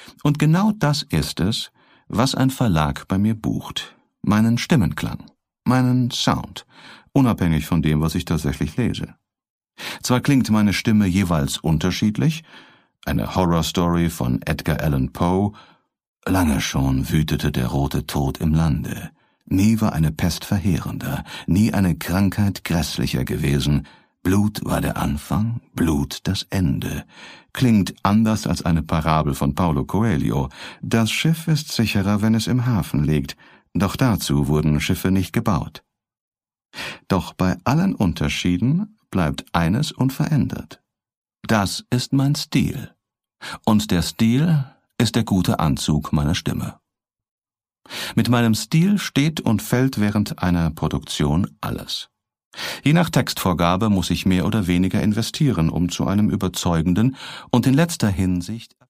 Und genau das ist es, was ein Verlag bei mir bucht. Meinen Stimmenklang, meinen Sound, unabhängig von dem, was ich tatsächlich lese. Zwar klingt meine Stimme jeweils unterschiedlich, eine Horrorstory von Edgar Allan Poe, lange schon wütete der rote Tod im Lande, nie war eine Pest verheerender, nie eine Krankheit grässlicher gewesen, Blut war der Anfang, Blut das Ende, klingt anders als eine Parabel von Paulo Coelho, das Schiff ist sicherer, wenn es im Hafen liegt, doch dazu wurden Schiffe nicht gebaut. Doch bei allen Unterschieden bleibt eines unverändert. Das ist mein Stil. Und der Stil ist der gute Anzug meiner Stimme. Mit meinem Stil steht und fällt während einer Produktion alles. Je nach Textvorgabe muss ich mehr oder weniger investieren, um zu einem überzeugenden und in letzter Hinsicht